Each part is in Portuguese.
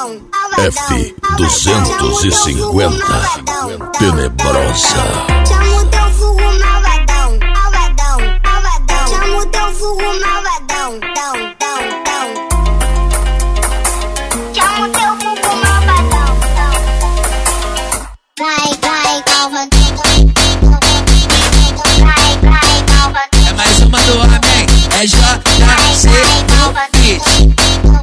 F250 Tenebrosa. Chama o teu fogo malvadão, malvadão, malvadão. Chama o teu fogo malvadão, dão, dão, dão. Chama o teu fogo malvadão, dão. Vai, vai, malvadão. Vai, vai, malvadão. É mais uma do homem, é JC Beat.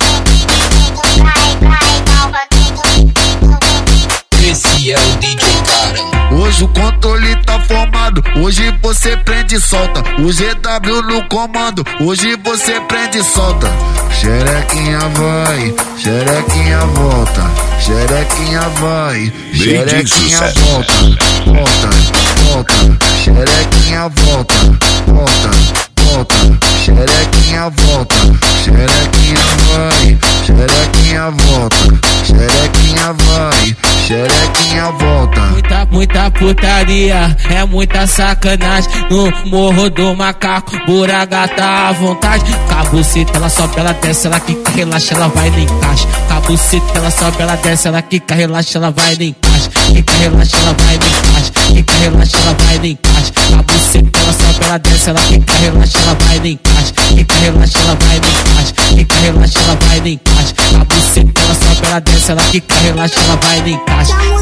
Esse é o DJ Cara. Hoje o controle tá formado, hoje você prende e solta. O GW no comando, hoje você prende e solta. Xerequinha vai, xerequinha volta. Xerequinha vai, xerequinha volta. Volta, volta, xerequinha volta. Volta, volta, xerequinha volta. Xerequinha vai, xerequinha volta. Xerequinha vai, xerequinha volta. Muita putaria, é muita sacanagem. No morro do macaco, buragata à vontade. Cabuceta, ela sobe, ela desce, ela quica, relaxa, ela vai no encaixe. Cabuceta, ela sobe, ela desce, ela quica, relaxa, ela vai no encaixe. Quica, relaxa, ela vai no encaixe. Quica, relaxa, ela vai no encaixe. Cabuceta, ela sobe, ela desce, ela quica, relaxa, ela vai no encaixe. Quica, relaxa, ela vai no encaixe. Quica, relaxa, ela vai no encaixe. Cabuceta, ela sobe, ela desce, ela quica, relaxa, ela vai no encaixe.